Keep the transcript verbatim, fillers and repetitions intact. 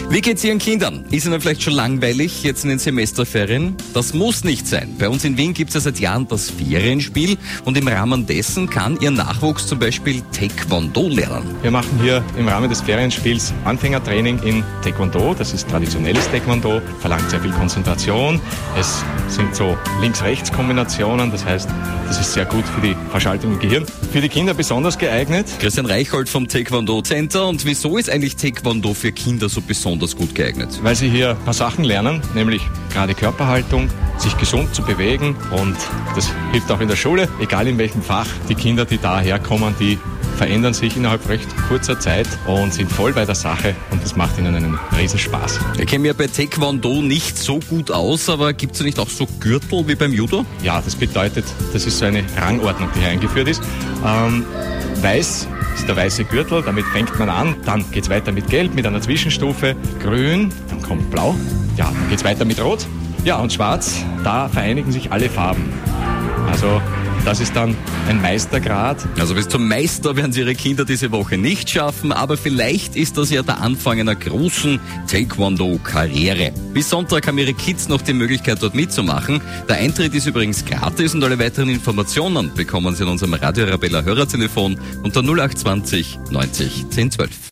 Wie geht's Ihren Kindern? Ist Ihnen vielleicht schon langweilig jetzt in den Semesterferien? Das muss nicht sein. Bei uns in Wien gibt es ja seit Jahren das Ferienspiel und im Rahmen dessen kann Ihr Nachwuchs zum Beispiel Taekwondo lernen. Wir machen hier im Rahmen des Ferienspiels Anfängertraining in Taekwondo. Das ist traditionelles Taekwondo, verlangt sehr viel Konzentration. Es sind so Links-Rechts-Kombinationen, das heißt, das ist sehr gut für die Verschaltung im Gehirn. Für die Kinder besonders geeignet. Christian Reichhold vom Taekwondo Center. Und wieso ist eigentlich Taekwondo für Kinder so besonders gut geeignet? Weil sie hier ein paar Sachen lernen, nämlich gerade Körperhaltung, sich gesund zu bewegen, und das hilft auch in der Schule, egal in welchem Fach. Die Kinder, die daher kommen, die verändern sich innerhalb recht kurzer Zeit und sind voll bei der Sache, und das macht ihnen einen Riesenspaß. Ich kenne mich ja bei Taekwondo nicht so gut aus, aber gibt es nicht auch so Gürtel wie beim Judo? Ja, das bedeutet, das ist so eine Rangordnung, die hier eingeführt ist. Ähm, weiß ist der weiße Gürtel, damit fängt man an. Dann geht es weiter mit Gelb, mit einer Zwischenstufe. Grün, dann kommt Blau. Ja, dann geht es weiter mit Rot. Ja, und Schwarz, da vereinigen sich alle Farben. Also das ist dann ein Meistergrad. Also bis zum Meister werden Sie Ihre Kinder diese Woche nicht schaffen, aber vielleicht ist das ja der Anfang einer großen Taekwondo-Karriere. Bis Sonntag haben Ihre Kids noch die Möglichkeit, dort mitzumachen. Der Eintritt ist übrigens gratis und alle weiteren Informationen bekommen Sie in unserem Radio Arabella Hörertelefon unter null acht zwanzig neunzig zehn zwölf.